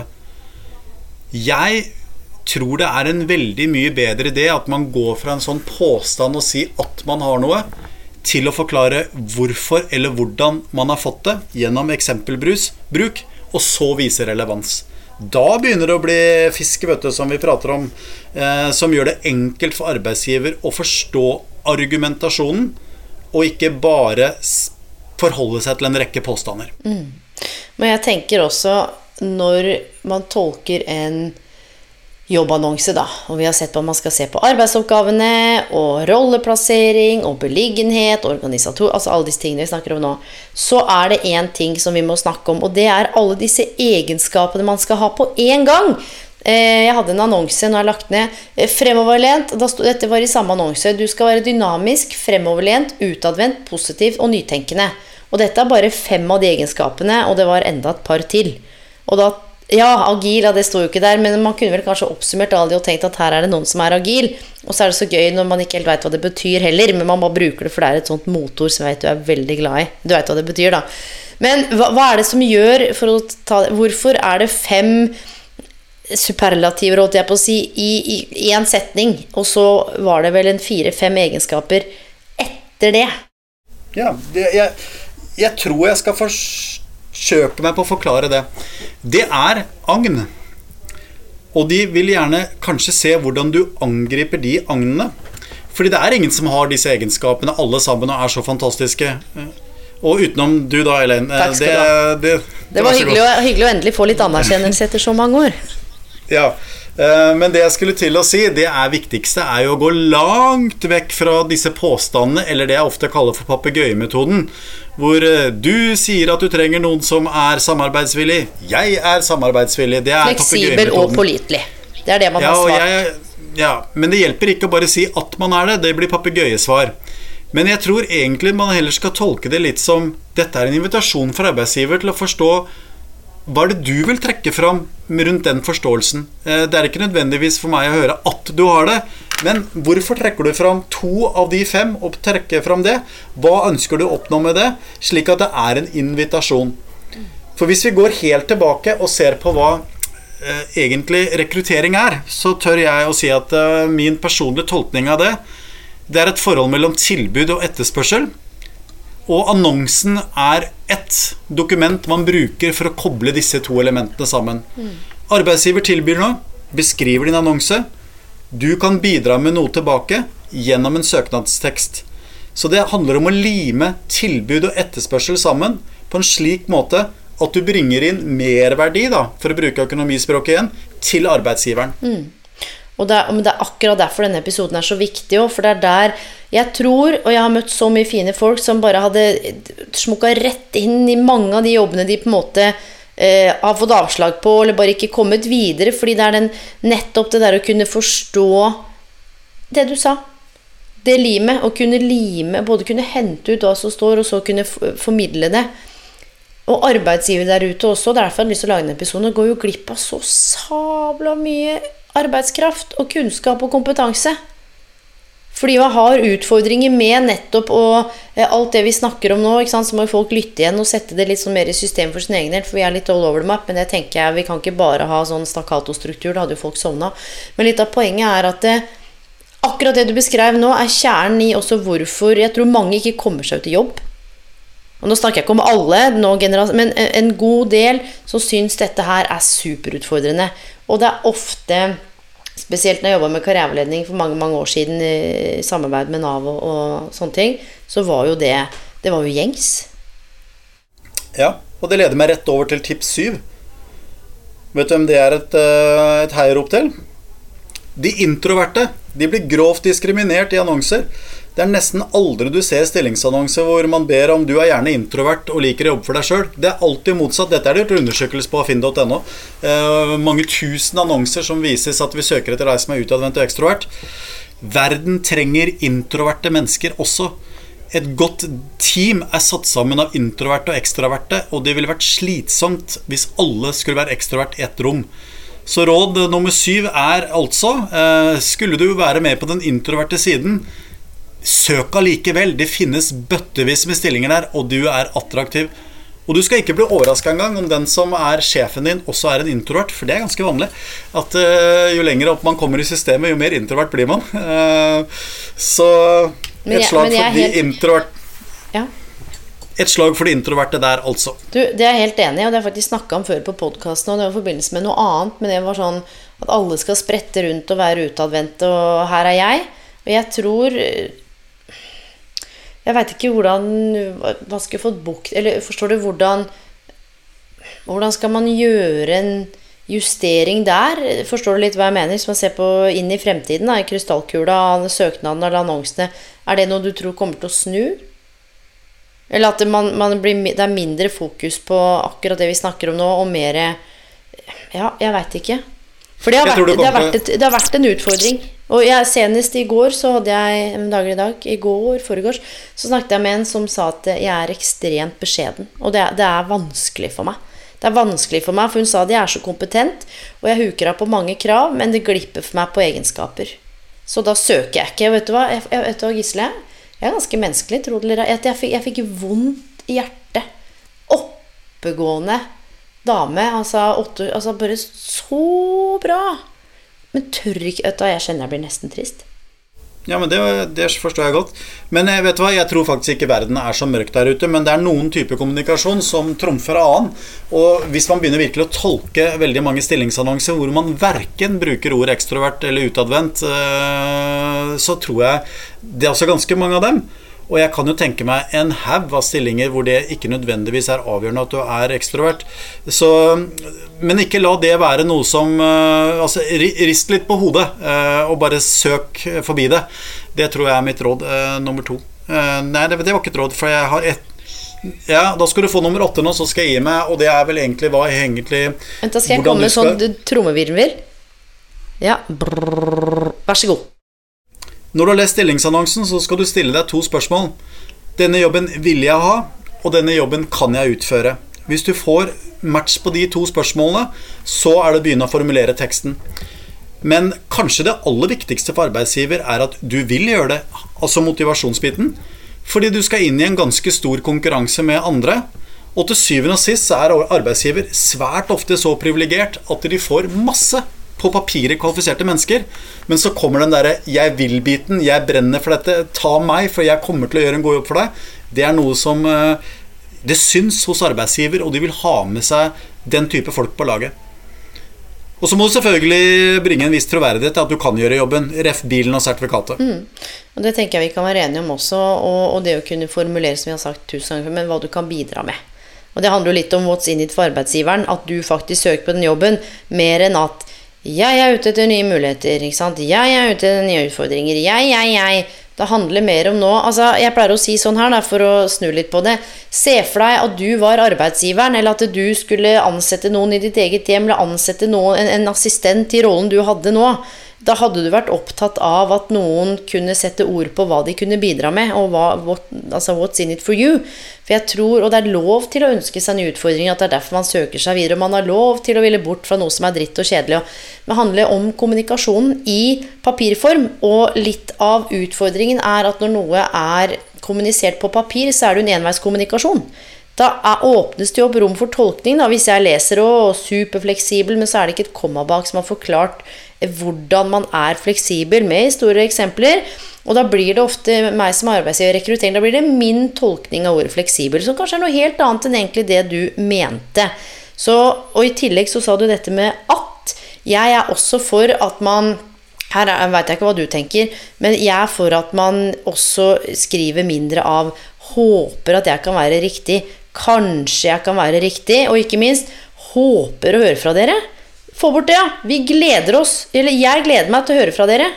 Jeg tror det er en veldig mye bedre idé at man går fra en sånn påstand og sier at man har noe, til å forklare hvorfor eller hvordan man har fått det gjennom eksempelbruk, og så vise relevans. Da begynner det å bli fiske, vet du, som vi prater om, eh, som gjør det enkelt for arbeidsgiver å forstå argumentasjonen, og ikke bare forholde seg til en rekke påstander. Mm. Men jeg tenker også, når man tolker en jobbannonse da, og vi har sett på at man skal se på arbeidsoppgavene, og rolleplassering, og beliggenhet, organisator, altså alle disse tingene vi snakker om nå, så er det en ting som vi må snakke om, og det er alle disse egenskapene man skal ha på en gang. Jeg hadde en annonse, nå har jeg lagt ned, fremoverlent, da stod, dette var i samme annonse, du skal være dynamisk, fremoverlent, utadvendt, positivt og nytenkende. Og dette er bare fem av de egenskapene, og det var enda et par til. Og da, ja, agil, ja, det står jo ikke der, men man kunne vel kanskje oppsummert alle og tenkt at her er det noen som er agil, og så er det så gøy når man ikke helt vet hva det betyr heller, men man bare bruker det for det er et sånt motor som jeg vet du er veldig glad i. Du vet hva det betyr da. Men hva, hva er det som gjør, for å ta, hvorfor er det fem superlativer, holdt jeg på å si, i, i, i en setning, og så var det vel en fire-fem egenskaper etter det. Ja, det, jeg, jeg tror jeg skal forsøke meg på å forklare det. Det er agn, og de vil gjerne kanskje se hvordan du angriper de agnene, fordi det er ingen som har disse egenskapene alle sammen og er så fantastiske. Og utenom du da, Elaine. Takk skal du ha. Det, det, det, det var hyggelig å, hyggelig å endelig få litt anerkjennelse etter så mange år. Ja, men det jeg skulle til å si, det er viktigste er jo å gå langt vekk fra disse påstandene, eller det jeg ofte kaller for papegøyemetoden, hvor du sier at du trenger noen som er samarbeidsvillig. Jeg er samarbeidsvillig, det er papegøyemetoden. Fleksibel og pålitelig. Det er det man ja, har svart. Jeg, ja, men det hjelper ikke å bare si at man er det, det blir papegøyesvar. Men jeg tror egentlig man heller skal tolke det litt som, dette er en invitasjon for arbeidsgiver til å forstå hva er det du vil trekke fram rundt den forståelsen? Det er ikke nødvendigvis for meg å høre at du har det, men hvorfor trekker du fram to av de fem og trekker fram det? Hva ønsker du å oppnå med det? Slik at det er en invitasjon. For hvis vi går helt tilbake og ser på hva eh, egentlig rekruttering er, så tør jeg å si at eh, min personlige tolkning av det, det er et forhold mellom tilbud og etterspørsel. Og annonsen er et dokument man bruker for å koble disse to elementene sammen. Mm. Arbeidsgiver tilbyr noe, beskriver din annonse. Du kan bidra med noe tilbake gjennom en søknadstekst. Så det handler om å lime tilbud og etterspørsel sammen på en slik måte at du bringer inn merverdi, da, for å bruke økonomispråket igjen, til arbeidsgiveren. Mm. Og det er, det er akkurat derfor denne episoden er så viktig også, for det er der jeg tror, og jeg har møtt så mye fine folk som bare hadde smukket rett inn i mange av de jobbene de på en måte eh, har fått avslag på, eller bare ikke kommet videre, fordi det er den, nettopp det der å kunne forstå det du sa. Det limet, å kunne lime, både kunne hente ut hva som står, og så kunne formidle det. Og arbeidsgiver der ute også, derfor har jeg lyst til å lage en episode, går jo glipp av så sabla mye arbeidskraft og kunnskap og kompetanse. Fordi man har utfordringer med nettopp og eh, alt det vi snakker om nå, ikke sant? Så må folk lytte igjen og sette det litt sånn mer i system for sin egen del, for vi er litt all over the map, men det tenker jeg, vi kan ikke bare ha sånn staccato-struktur, da hadde jo folk sovnet. Men litt av poenget er at det, akkurat det du beskrev nå er kjernen i også hvorfor jeg tror mange ikke kommer seg ut i jobb. Og nå snakker jeg ikke om alle, nå men en god del som syns dette her er superutfordrende. Og det er ofte, spesielt når jeg jobbet med karriereledning for mange, mange år siden i samarbeid med Nav og, og sånne ting, så var jo det, det var jo gjengs. Ja, og det leder meg rett over til tips syv. Vet du hvem det er et, et heiarop til? De introverte, de blir grovt diskriminert i annonser. Det er nesten aldri du ser stillingsannonser hvor man ber om du er gjerne introvert og liker å jobbe for deg selv. Det er alltid motsatt. Dette er det gjort undersøkelse på finn punktum no. Eh, mange tusen annonser som vises at vi søker etter deg som er utadvendt og ekstrovert. Verden trenger introverte mennesker også. Et godt team er satt sammen av introverte og ekstroverte, og det ville vært slitsomt hvis alle skulle være ekstrovert i et rom. Så råd nummer syv er altså, eh, skulle du være med på den introverte siden, søk allikevel, det finnes bøttevis med stillinger der, og du er attraktiv. Og du skal ikke bli overrasket en gang om den som er sjefen din også er en introvert, for det er ganske vanlig. At uh, jo lenger opp man kommer i systemet, jo mer introvert blir man. Uh, så et jeg, slag for de helt... introvert... Ja. Et slag for de introverte der, altså. Du, det er jeg helt enig i, og det har jeg faktisk snakket om før på podcasten, og det var i forbindelse med noe annet, men det var sånn at alle skal sprette rundt og være utadvendt, og her er jeg. Og jeg tror... Jeg vet ikke hvordan, hva skal jeg få bukt, eller forstår du hvordan, hvordan skal man gjøre en justering der? Forstår du litt hva jeg mener? Hvis man ser på inn i fremtiden, da, i krystallkula, søknaden eller annonsene, er det noe du tror kommer til å snu? Eller at det, man, man blir, det er mindre fokus på akkurat det vi snakker om nå, og mer, ja, jeg vet ikke. For det har, vært, det, det, har vært et, det har vært en utfordring. Og jeg, senest i går så hadde jeg en dag i dag, i går, foregårs, så snakket jeg med en som sa at jeg er ekstremt beskjeden. Og det, det er vanskelig for meg. Det er vanskelig for meg, for hun sa at jeg er så kompetent, og jeg huker av på mange krav, men det glipper for meg på egenskaper. Så da søker jeg ikke. Vet du hva, jeg, jeg, vet du hva Gisle? Jeg er ganske menneskelig, tror du. Jeg, jeg, fikk, jeg fikk vondt i hjertet. Oppegående dame, altså, åtte, altså bare så bra. Men tør ikke, vet du, jeg kjenner jeg blir nesten trist. Ja, men det, det forstår jeg godt. Men vet du hva, jeg tror faktisk ikke verden er så mørk der ute, men det er noen typer kommunikasjon som trumfer annen. Og hvis man begynner virkelig å tolke veldig mange stillingsannonser hvor man hverken bruker ord ekstrovert eller utadvendt, så tror jeg det er også ganske mange av dem. Og jeg kan jo tenke meg en haug av stillinger hvor det ikke nødvendigvis er avgjørende at du er ekstrovert. Så, men ikke la det være noe som altså, rist litt på hodet og bare søk forbi det. Det tror jeg er mitt råd nummer to. Nei, det, det var ikke et råd, for jeg har et ja, da skal du få nummer åtte nå, så skal jeg gi meg, og det er vel egentlig hva jeg egentlig Vent, da skal jeg komme med skal... sånn trommevirvel. Ja, brrr, vær så god. Når du har lest stillingsannonsen, så skal du stille deg to spørsmål. Denne jobben vil jeg ha, og denne jobben kan jeg utføre. Hvis du får match på de to spørsmålene, så er det å begynne å formulere teksten. Men kanskje det aller viktigste for arbeidsgiver er at du vil gjøre det, altså motivasjonsbiten, fordi du skal inn i en ganske stor konkurranse med andre, og til syvende og sist så er arbeidsgiver svært ofte så privilegert at de får masse på papiret kvalifiserte mennesker, men så kommer den der jeg vil-biten, jeg brenner for dette, ta meg, for jeg kommer til å gjøre en god jobb for deg. Det er noe som det syns hos arbeidsgiver, og de vil ha med seg den type folk på laget. Og så må du selvfølgelig bringe en viss troverdighet til at du kan gjøre jobben, ref bilen og sertifikatet. Mm. Og det tenker jeg vi kan være enige om også, og, og det å kunne formulere, som vi har sagt tusen ganger, men hva du kan bidra med. Og det handler jo litt om what's in it for arbeidsgiveren, at du faktisk søker på den jobben, mer enn at jeg er ute etter nye muligheter, ikke sant? Jeg er ute etter nye utfordringer, jeg, jeg, jeg. Det handler mer om nå, altså jeg pleier å si sånn her da, for å snu litt på det. Se for deg at du var arbeidsgiveren, eller at du skulle ansette noen i ditt eget hjem, eller ansette noen, en, en assistent i rollen du hadde nå. da hadde du vært opptatt av at noen kunne sette ord på hva de kunne bidra med, og hva, what, altså what's in it for you. For jeg tror, og det er lov til å ønske seg nye utfordringer, at det er derfor man søker seg videre, og man har lov til å ville bort fra noe som er dritt og kjedelig. Og det handler om kommunikasjonen i papirform, og litt av utfordringen er at når noe er kommunisert på papir, så er det en enveiskommunikasjon. Da er, åpnes det opp rom for tolkning, da, hvis jeg leser og superfleksibel, men så er det ikke et komma bak som har forklart hvordan man er fleksibel med store eksempler, og da blir det ofte meg som arbeidsgiver rekruttering, da blir det min tolkning av ordet fleksibel, som kanskje er noe helt annet enn egentlig det du mente. Så, og i tillegg så sa du dette med at, jeg er også for at man, her er, vet jeg ikke hva du tenker, men jeg er for at man også skriver mindre av håper at jeg kan være riktig, kanskje jeg kan være riktig, og ikke minst, håper å høre fra dere. Få bort det, ja. Vi gleder oss, eller jeg gleder meg til å høre fra dere.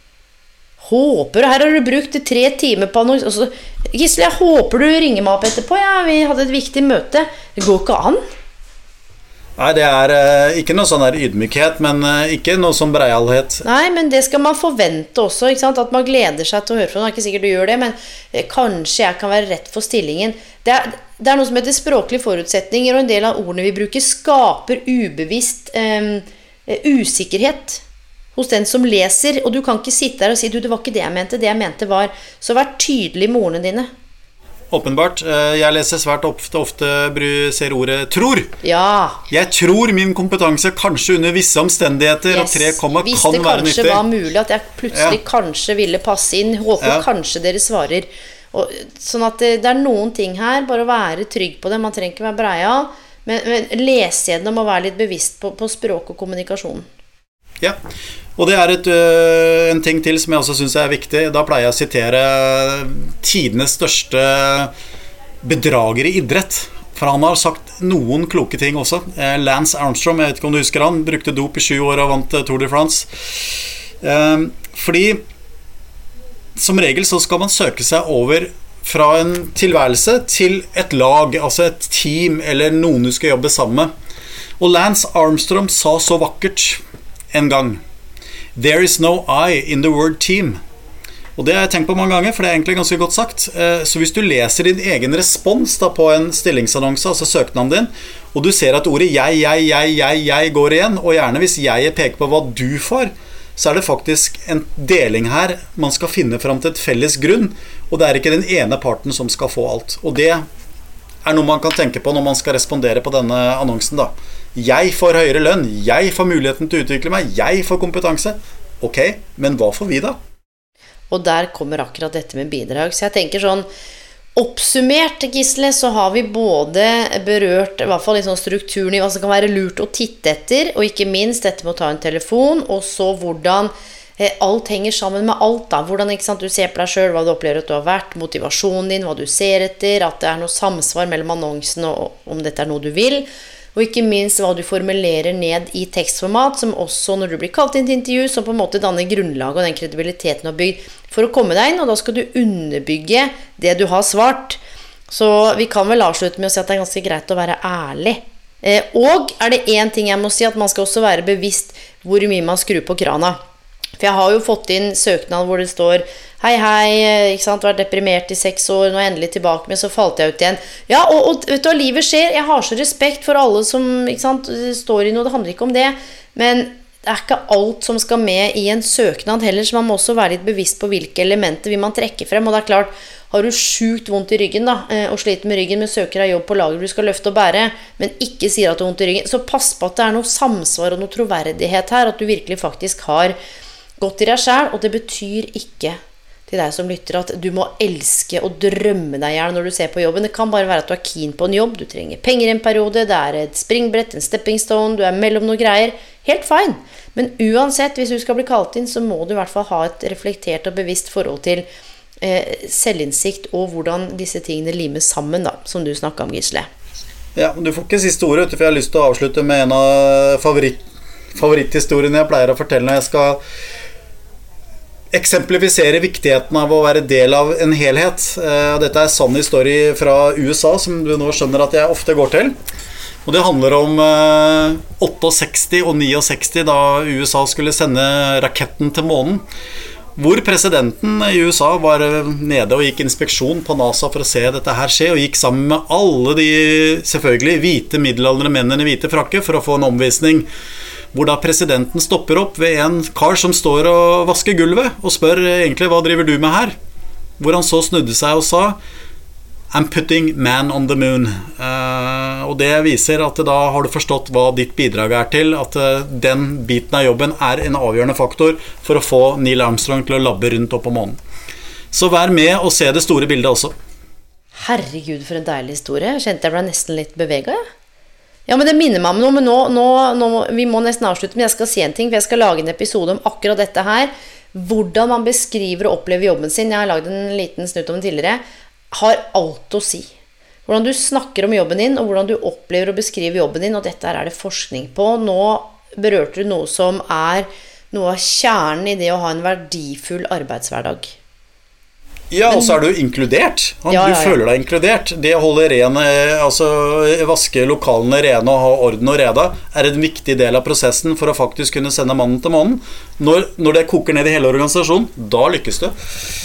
Håper, her har du brukt tre timer på noe, og så, Gisle, jeg håper du ringer meg opp etterpå, ja, vi hadde et viktig møte. Det går ikke an. Nei, det er uh, ikke noe sånn der ydmykhet, men uh, ikke noe sånn breialhet. Nei, men det skal man forvente også, ikke sant? At man gleder seg til å høre fra noen. Det er ikke sikkert du gjør det, men eh, kanskje jeg kan være rett for stillingen. Det er, det er noe som heter språklige forutsetninger, og en del av ordene vi bruker skaper ubevisst um, usikkerhet hos den som leser, og du kan ikke sitte der og si, du, det var ikke det jeg mente, det jeg mente var, så vær tydelig med ordene dine. Åpenbart. Jeg leser svært ofte, ofte ser ordet tror. Ja. Jeg tror min kompetanse kanskje under visse omstendigheter yes. og tre komma Hvis kan være nyttig. Hvis det kanskje var mulig at jeg plutselig ja. kanskje ville passe inn, håper ja. kanskje dere svarer. Og, sånn at det, det er noen ting her, bare å være trygg på det, man trenger ikke være breia, men, men lese gjennom og være litt bevisst på, på språk og kommunikasjon. Ja, og det er et, øh, en ting til som jeg også synes er viktig. Da pleier jeg å sitere tidenes største bedrager i idrett, for han har sagt noen kloke ting også. Lance Armstrong, jeg vet ikke om du husker han, brukte dop i sju år og vant Tour de France. Fordi som regel så skal man søke seg over fra en tilværelse til et lag, altså et team eller noen du skal jobbe sammen med. Og Lance Armstrong sa så vakkert en gang, there is no I in the word team. Og det har jeg tenkt på mange ganger, for det er egentlig ganske godt sagt. Så hvis du leser din egen respons da, på en stillingsannonse, altså søknaden din, og du ser at ordet jeg, jeg, jeg, jeg, jeg går igjen, og gjerne hvis jeg peker på hva du får, så er det faktisk en deling her. Man skal finne frem til et felles grunn, og det er ikke den ene parten som skal få alt. Og det er noe man kan tenke på når man skal respondere på denne annonsen da. Jeg får høyere lønn, jeg får muligheten til å utvikle meg, jeg får kompetanse. Ok, men hva får vi da? Og der kommer akkurat dette med bidrag. Så jeg tenker sånn, oppsummert, Gisle, så har vi både berørt i hvert fall liksom strukturen i hva som kan være lurt å titte etter, og ikke minst dette med å ta en telefon, og så hvordan eh, alt henger sammen med alt da. Hvordan ikke sant, du ser på deg selv, hva du opplever at du har vært, motivasjonen din, hva du ser etter, at det er noe samsvar mellom annonsen og om dette er noe du vil, og ikke minst hva du formulerer ned i tekstformat, som også når du blir kalt inn til intervju, som på en måte danner grunnlaget og den kredibiliteten du har bygd for å komme deg inn, og da skal du underbygge det du har svart. Så vi kan vel avslutte med å si at det er ganske greit å være ærlig. Eh, og er det en ting jeg må si, at man skal også være bevisst hvor mye man skrur på krana. For jeg har jo fått inn søknad hvor det står hei, hei, ikke sant, var deprimert i seks år, nå er jeg endelig tilbake, men så falt jeg ut igjen. Ja, og, og vet du hva, livet skjer, jeg har så respekt for alle som, ikke sant, står i noe, det handler ikke om det, men det er ikke alt som skal med i en søknad heller, så man må også være litt bevisst på hvilke elementer vil man trekke frem, og det er klart, har du sjukt vondt i ryggen da, og sliter med ryggen, men søker deg jobb på lager du skal løfte og bære, men ikke sier at du har vondt i ryggen, så pass på at det er noe samsvar og noe troverdighet her, at du virkelig faktisk har gått i deg selv, og det betyr ikke til deg som lytter at du må elske og drømme deg gjerne når du ser på jobben. Det kan bare være at du er keen på en jobb, du trenger penger i en periode, det er et springbrett, en stepping stone, du er mellom noen greier. Helt fine. Men uansett, hvis du skal bli kalt inn, så må du i hvert fall ha et reflektert og bevisst forhold til eh, selvinnsikt og hvordan disse tingene limes sammen, da, som du snakket om, Gisle. Ja, du får ikke siste ordet, for jeg har lyst til å avslutte med en av favoritt, favoritthistoriene jeg pleier å fortelle når jeg skal eksemplifisere viktigheten av å være del av en helhet. Dette er sann historie fra U S A, som du nå skjønner at jeg ofte går til. Og det handler om eh, sekstiåtte og sekstini, da U S A skulle sende raketten til månen, hvor presidenten i U S A var nede og gikk inspeksjon på NASA for å se dette her skje, og gikk sammen med alle de selvfølgelig hvite middelaldrende mennene i hvite frakke for å få en omvisning, hvor da presidenten stopper opp ved en kar som står og vasker gulvet, og spør egentlig, hva driver du med her? Hvor han så snudde seg og sa, I'm putting man on the moon. Uh, og det viser at da har du forstått hva ditt bidrag er til, at uh, den biten av jobben er en avgjørende faktor for å få Neil Armstrong til å labbe rundt opp på månen. Så vær med og se det store bildet også. Herregud, for en deilig historie. Jeg kjente jeg ble nesten litt beveget. Ja, men det minner meg om noe, men nå, nå, nå, vi må nesten avslutte, men jeg skal si en ting, for jeg skal lage en episode om akkurat dette her, hvordan man beskriver og opplever jobben sin. Jeg har laget en liten snutt om det tidligere, har alt å si. Hvordan du snakker om jobben din, og hvordan du opplever og beskriver jobben din, og dette er det forskning på. Nå berørte du noe som er noe av kjernen i det å ha en verdifull arbeidshverdag. Ja, og så er du inkludert. Du ja, ja, ja. føler deg inkludert. Det å holde rene, altså vaske lokalene rene og ha orden og reda, er en viktig del av prosessen for å faktisk kunne sende mannen til månen. Når, når det koker ned i hele organisasjonen, da lykkes du.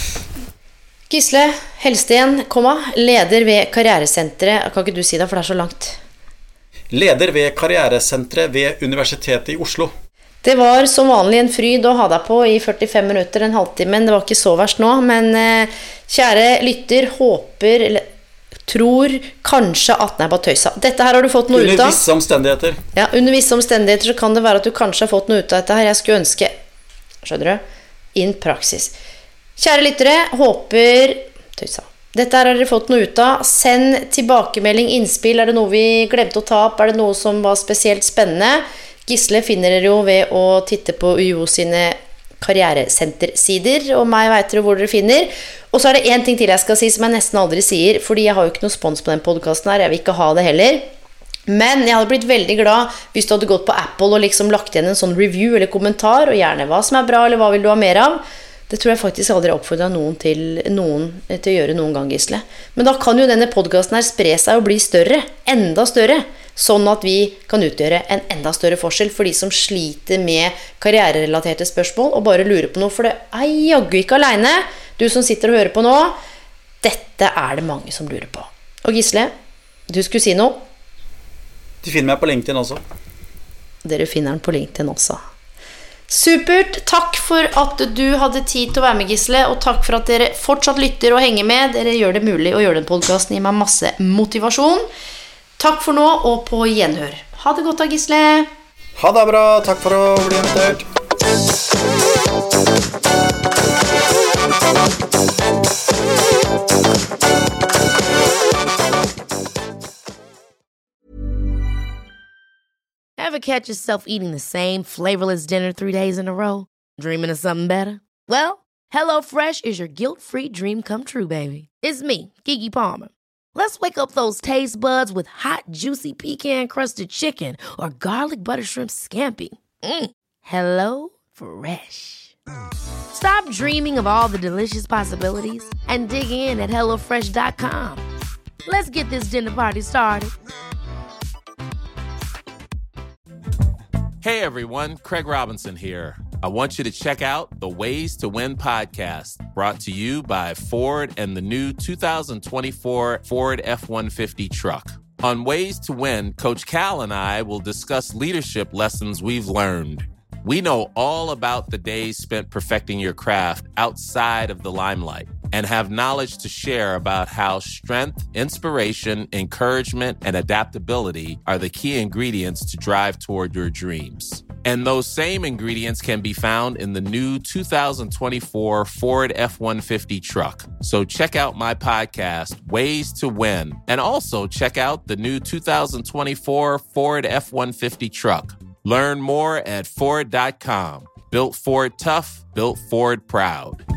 Gisle Helsten, komma, leder ved Karrieresenteret. Kan ikke du si det, for det er så langt? Leder ved Karrieresenteret ved Universitetet i Oslo. Det var som vanlig en fryd å ha deg på i førtifem minutter, en halvtime, men det var ikke så verst nå. Men eh, kjære lytter, håper, eller tror kanskje at den er på tøysa. Dette her har du fått noe ut av. Under visse omstendigheter. Ja, under visse omstendigheter så kan det være at du kanskje har fått noe ut av dette her. Jeg skulle ønske, skjønner du, in praksis. Kjære lyttere, håper tøysa. Dette her har dere fått noe ut av. Send tilbakemelding, innspill. Er det noe vi glemte å ta opp? Er det noe som var spesielt spennende? Gisle finner dere jo ved å titte på U O sine karrieresentersider, og meg vet dere hvor dere finner. Og så er det en ting til jeg skal si som jeg nesten aldri sier, fordi jeg har jo ikke noe spons på den podcasten her, jeg vil ikke ha det heller. Men jeg hadde blitt veldig glad hvis du hadde gått på Apple og liksom lagt igjen en sånn review eller kommentar, og gjerne hva som er bra, eller hva vil du ha mer av. Det tror jeg faktisk aldri har oppfordret noen til, noen til å gjøre noen gang, Gisle. Men da kan jo denne podcasten her spre seg og bli større, enda større, sånn at vi kan utgjøre en enda større forskjell for de som sliter med karriererelaterte spørsmål og bare lurer på noe, for det er jaggu ikke alene. Du som sitter og hører på nå, dette er det mange som lurer på. Og Gisle, du skulle si noe? De finner meg på LinkedIn også. Dere finner den på LinkedIn også. Supert, takk for at du hadde tid til å være med, Gisle, og takk for at dere fortsatt lytter og henger med. Dere gjør det mulig å gjøre den podcasten, gir meg masse motivasjon. Takk for nå, og på gjenhør. Ha det godt da, Gisle. Ha det bra, takk for å bli invitert. Ever catch yourself eating the same flavorless dinner three days in a row? Dreaming of something better? Well, HelloFresh is your guilt-free dream come true, baby. It's me, Keke Palmer. Let's wake up those taste buds with hot, juicy pecan-crusted chicken or garlic butter shrimp scampi. Mm. Hello Fresh. Stop dreaming of all the delicious possibilities and dig in at hello fresh dot com. Let's get this dinner party started. Hey everyone, Craig Robinson here. I want you to check out the Ways to Win podcast, brought to you by Ford and the new two thousand twenty-four Ford F one fifty truck. On Ways to Win, Coach Cal and I will discuss leadership lessons we've learned. We know all about the days spent perfecting your craft outside of the limelight and have knowledge to share about how strength, inspiration, encouragement, and adaptability are the key ingredients to drive toward your dreams. And those same ingredients can be found in the new two thousand twenty-four Ford F one fifty truck. So check out my podcast, Ways to Win, and also check out the new two thousand twenty-four Ford F one fifty truck. Learn more at Ford dot com. Built Ford tough, built Ford proud.